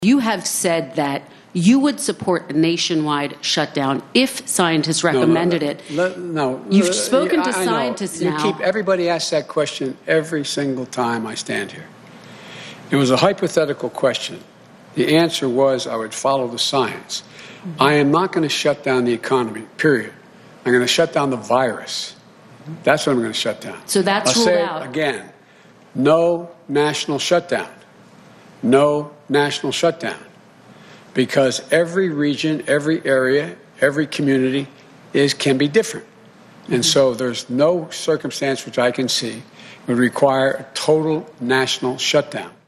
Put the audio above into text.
You have said that you would support a nationwide shutdown if scientists recommended it. You've spoken to scientists now. Everybody asks that question every single time I stand here. It was a hypothetical question. The answer was I would follow the science. I am not going to shut down the economy, period. I'm going to shut down the virus. That's what I'm going to shut down. So that's ruled out. Again, no national shutdown. No national shutdown. Because every region, every area, every community can be different. And so there's no circumstance which I can see would require a total national shutdown.